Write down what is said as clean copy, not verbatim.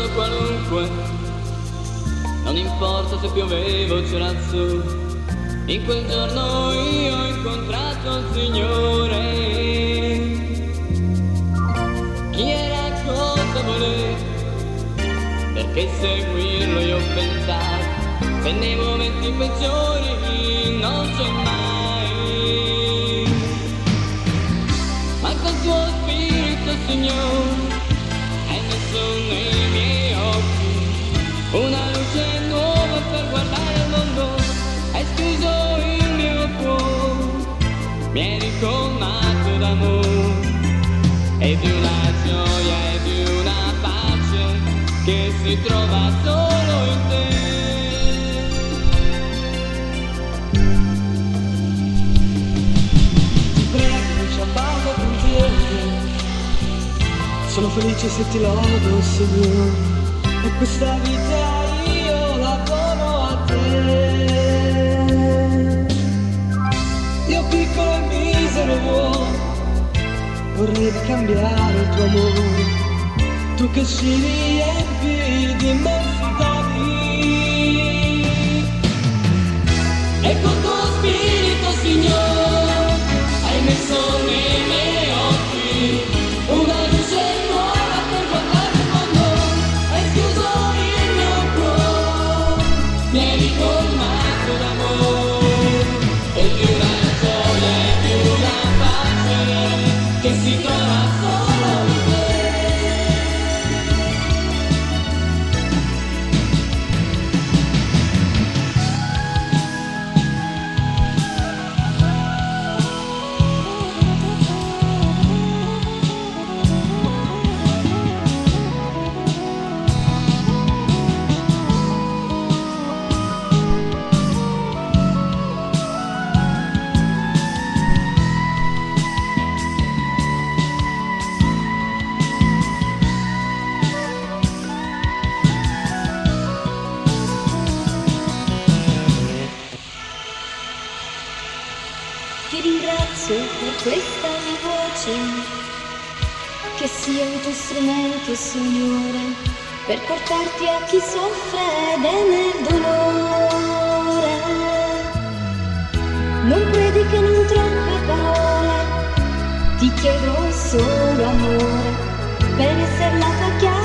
giorno qualunque, non importa se pioveva o c'era il sole, in quel giorno io ho incontrato il Signore. Chi era, cosa voleva, perché seguirlo io pensavo, se nei momenti peggiori non c'è mai. Ma col tuo spirito, Signore, hai messo nei miei occhi una luce nuova per guardare il mondo, hai schiuso il mio cuore, mi hai ricolmato d'amore e di una gioia e di una pace che si trova solo in te. Ti prego, non ci abbasso con te, sono felice se ti lodo, Signore, e questa vita io la dono a te. Io piccolo e misero uomo, vorrei cambiare il tuo amore, tu che ci riempi di immensità. E col tuo spirito, Signore, hai messo nei miei occhi una luce nuova per guardare il mondo, hai schiuso il mio cuore, mi hai ricolmato d'amore e di una gioia e di una pace che si trova solo in te. Ti ringrazio per questa mia voce, che sia un tuo strumento, Signore, per portarti a chi soffre ed è nel dolore. Non predichi non troppe parole, ti chiedo solo amore, per essere la tua chiave